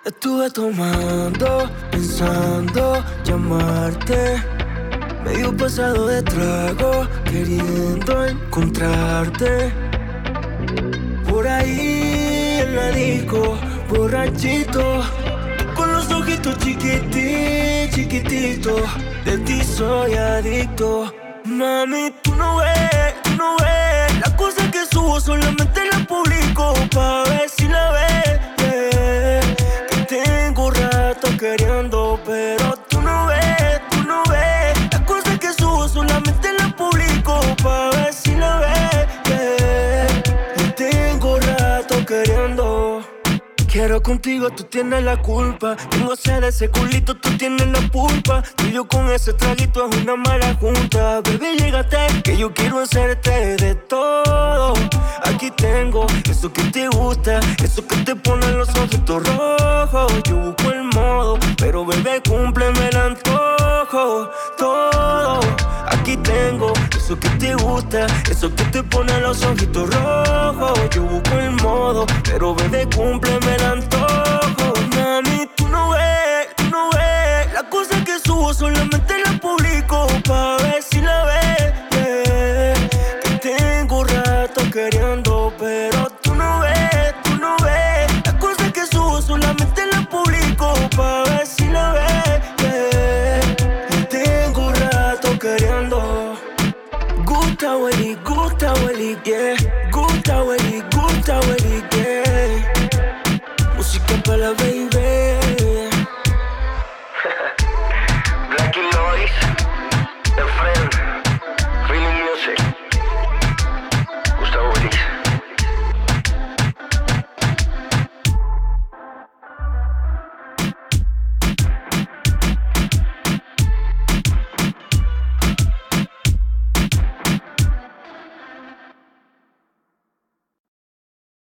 Estuve tomando, pensando llamarte. Medio pasado de trago, queriendo encontrarte. Por ahí en la disco, borrachito. Tú con los ojitos chiquititos. De ti soy adicto. Mami, tú no ves. Las cosas que subo solamente las publico pa' ver si la ves, yeah. Que tengo rato queriendo, pero tú no ves. Las cosas que subo solamente las publico pa' ver si la ves, yeah. Que tengo rato queriendo. Quiero contigo, tú tienes la culpa. Tengo sed de ese culito, tú tienes la pulpa. Tú y yo con ese traguito es una mala junta. Bebé, llégate, que yo quiero hacerte de todo. Aquí tengo eso que te gusta, eso que te pone los ojitos rojos. Yo busco el modo, pero bebé, cúmpleme el antojo. Todo, aquí tengo eso que te gusta, eso que te pone los ojitos rojos. Yo busco el modo, pero bebé, cúmpleme el antojo. Mami, tú no ves. Las cosas que subo solamente las publico pa' ver si la ves, yeah. Que tengo rato queriendo, pero tú no ves. Las cosas que subo solamente las publico pa' ver si la ves, yeah. Que tengo rato queriendo. Gusta, Welly, yeah. Gusta, Welly, yeah. Música para la baby.